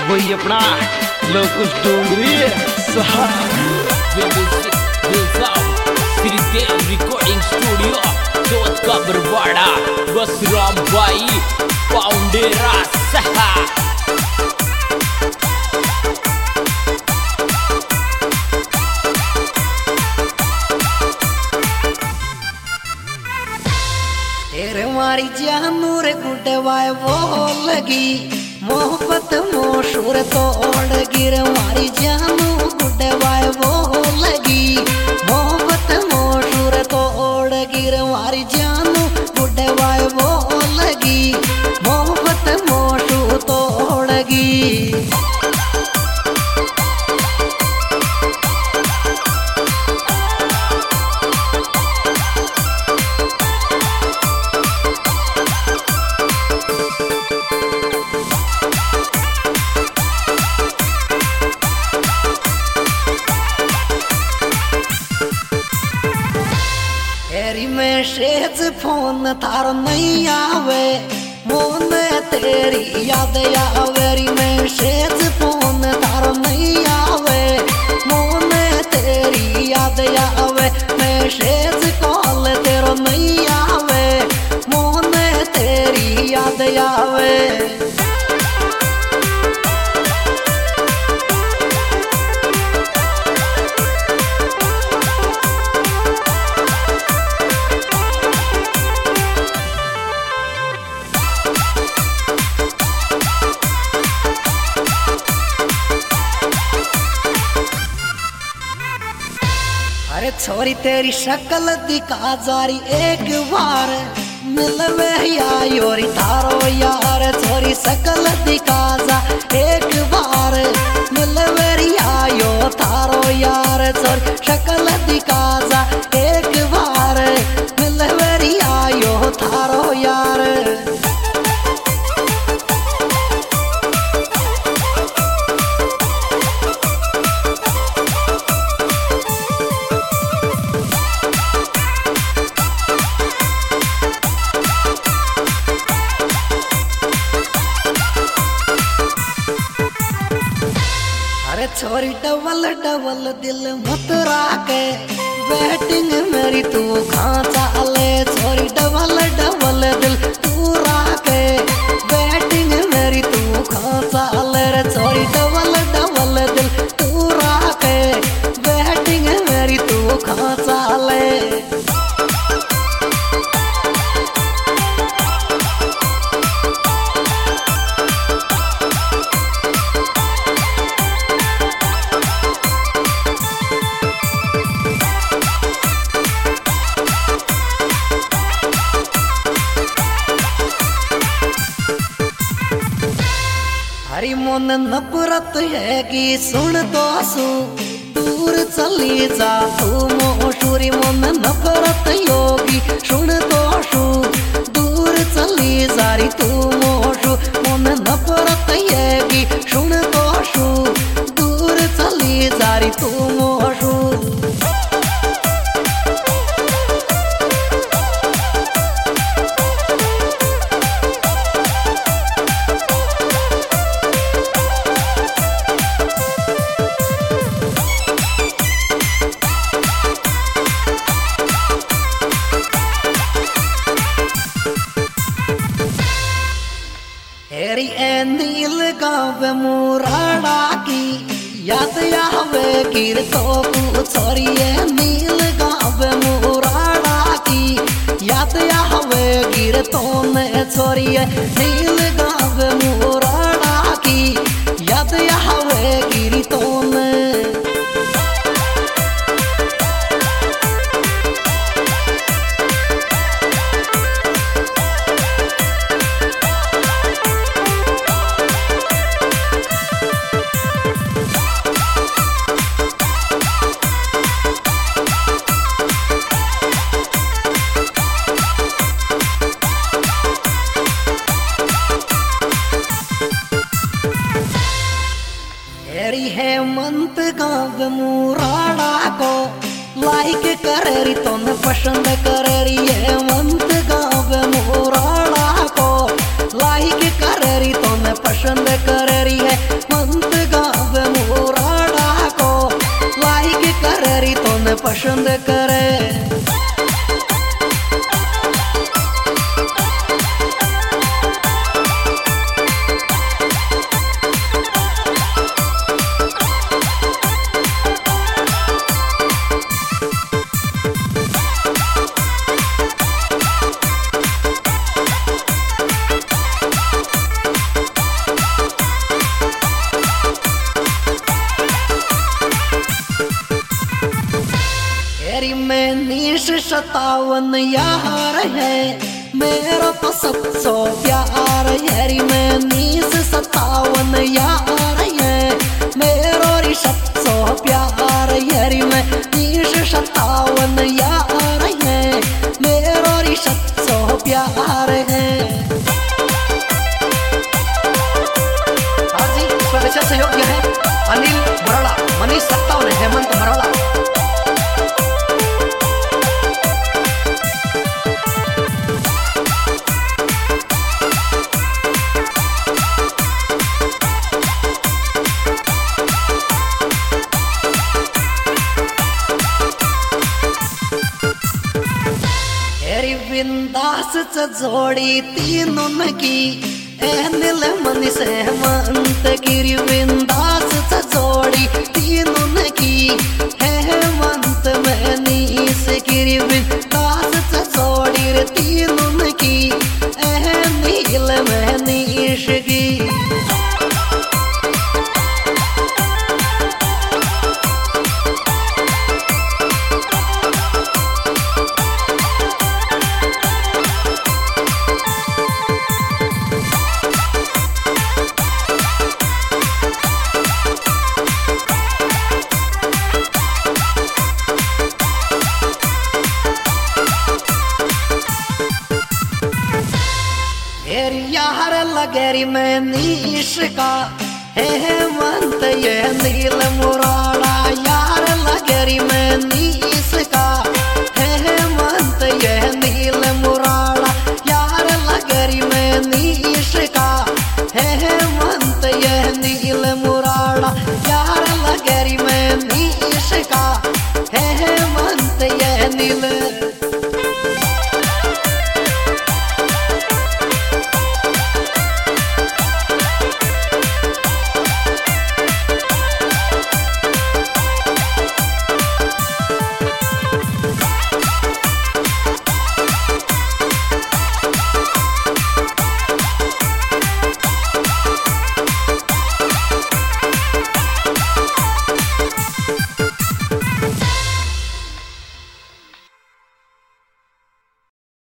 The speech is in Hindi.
वही अपना लोकुश डोंगरी श्रीदेव रिकॉर्डिंग स्टूडियो चौथ का बरवाड़ा बस राम भाई पाउंडेरा सहा। तेरे मारी जानू रे गुड्डे वाय वो लगी मोहब्बत मोशूर तोड़ गिर मारी जानू गुड्डे वाय वो लगी मोहब्बत मोशूर तोड़ गिर मारी जानू गुड्डे वाय वो लगी मोहब्बत मोशूर तोड़गी। मैसेज फोन थारो नहीं आवे मोन तेरी याद आवेरी मैसेज फोन थारो नहीं आवे मोन तेरी याद आवे मैसेज कॉल तेरो नहीं आवे मोन तेरी याद आवे। अरे छोरी तेरी शक्ल दिखा जारी एक बार मिलवे योरी थारो यार छोरी शक्ल दिखा जा एक बार मिलवे यो थारो यार छोरी शक्ल दिखा जा एक बार मिलवे यो थारो यार। छोरी डबल डबल दिल मत राके बैटिंग मेरी तू कहाँ चाले छोरी डबल डबल दिल तू राके बैटिंग मेरी तू कहाँ चाले रे छोरी डबल डबल दिल तू राके बैटिंग मेरी तू कहाँ चाले। हरी मन नफरत है कि सुन तो सू दूर चली जा तू मोशूरी मन नफरत योगी सुन तो सू दूर चली जा री तू मोशू मन नफरत है कि सुन तो सू दूर चली जा री तू मोशू। हेरी नील गाँव मुराड़ा की याद आवे गिर तो छोरी नील गाँव मुराड़ा की याद आवे गिर तो न छोरी नील गाँव मुराड़ा की याद आवे गिर तो न। हेमंत गाँव मुराड़ा को लाइक करेरी तुम पसंद करेरी हेमंत गाँव मुराड़ा को लाइक करेरी तो मैं पसंद करेरी है मंत गावे मुराड़ा को लाइक करेरी तो मैं पसंद करे। में 1957 यार है मेरा तो 700 प्यार यारी में 1957 यार है मेरा 700 प्यार यारी में 1957 यार है मेरा 700 प्यार है। आज स्वदेश सहयोग्य है अनिल मराड़ा, मनीष 57, हेमंत मराड़ा। बिंदास जोड़ी तीनों की अनिल मनीष हेमंत गिरी बिंदास जोड़ी तीनों की हेमंत मनीष गिरी बिंदास जोड़ी तीनों की अनिल मनीष की। यार लगेरी में नीश का हेमंत ये नील मुराड़ा यार लगेरी में नीश का हेमंत ये नील मुराड़ा।